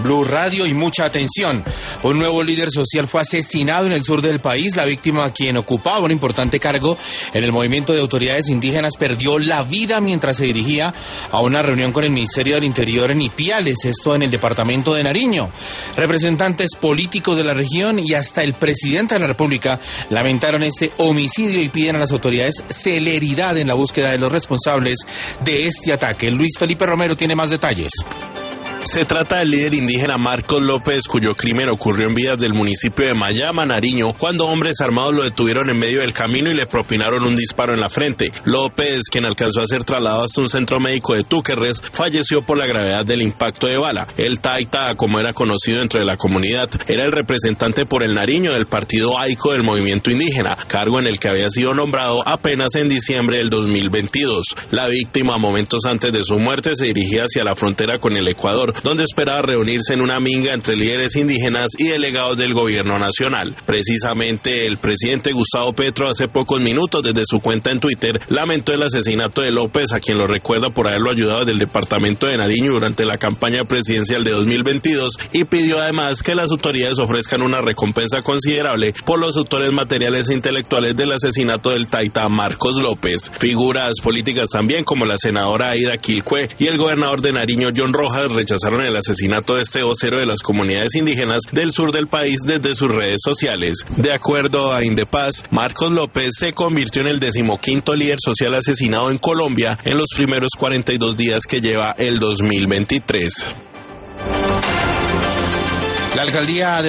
Blue Radio y mucha atención. Un nuevo líder social fue asesinado en el sur del país. La víctima, quien ocupaba un importante cargo en el movimiento de autoridades indígenas, perdió la vida mientras se dirigía a una reunión con el Ministerio del Interior en Ipiales, esto en el departamento de Nariño. Representantes políticos de la región y hasta el presidente de la República lamentaron este homicidio y piden a las autoridades celeridad en la búsqueda de los responsables de este ataque. Luis Felipe Romero tiene más detalles. Se trata del líder indígena Marcos López, cuyo crimen ocurrió en vías del municipio de Mayama, Nariño, cuando hombres armados lo detuvieron en medio del camino y le propinaron un disparo en la frente. López, quien alcanzó a ser trasladado hasta un centro médico de Túquerres, falleció por la gravedad del impacto de bala. El Taita, como era conocido dentro de la comunidad, era el representante por el Nariño del partido AICO del movimiento indígena, cargo en el que había sido nombrado apenas en diciembre del 2022. La víctima, momentos antes de su muerte, se dirigía hacia la frontera con el Ecuador, donde esperaba reunirse en una minga entre líderes indígenas y delegados del gobierno nacional. Precisamente el presidente Gustavo Petro, hace pocos minutos desde su cuenta en Twitter, lamentó el asesinato de López, a quien lo recuerda por haberlo ayudado del departamento de Nariño durante la campaña presidencial de 2022, y pidió además que las autoridades ofrezcan una recompensa considerable por los autores materiales e intelectuales del asesinato del Taita Marcos López. Figuras políticas también, como la senadora Aida Quilcue y el gobernador de Nariño, John Rojas, rechazaron el asesinato de este vocero de las comunidades indígenas del sur del país desde sus redes sociales. De acuerdo a Indepaz, Marcos López se convirtió en el 15º líder social asesinado en Colombia en los primeros 42 días que lleva el 2023. La alcaldía de